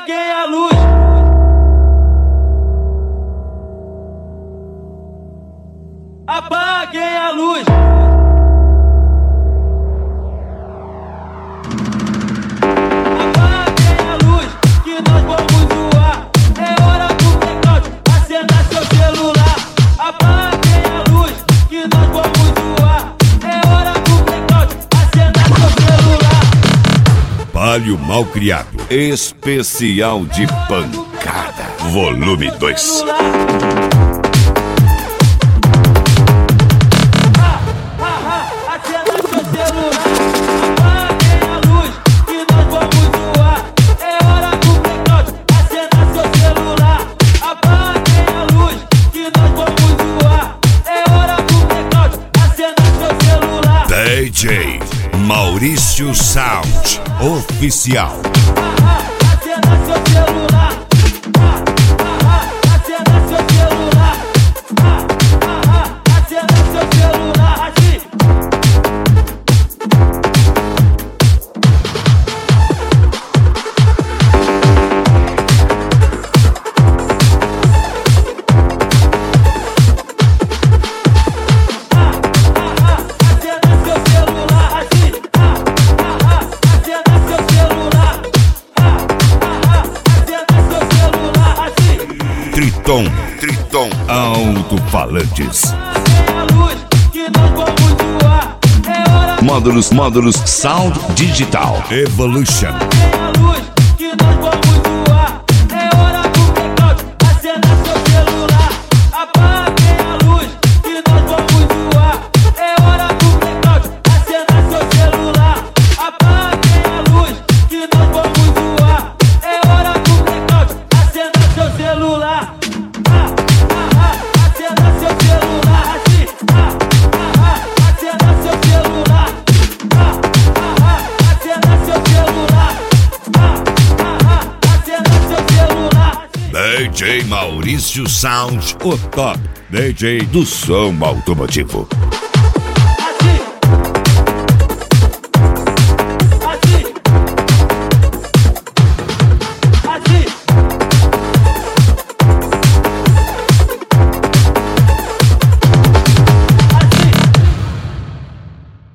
Apaguem a luz. Apaguem a luz. Apaguem a luz, que nós vamos zoar. É hora do blackout, acenda seu celular. Apaguem a luz, que nós vamos zoar. É hora do blackout, acenda seu celular. Palio Malcriado, especial de pancada, volume 2. DJ Maurício Sound Oficial. Acenda seu celular. Acenda seu celular. Acenda seu celular. Assim. Triton Alto-Falantes. Módulos Sound Digital Evolution. DJ Maurício Sound, o top DJ do som automotivo.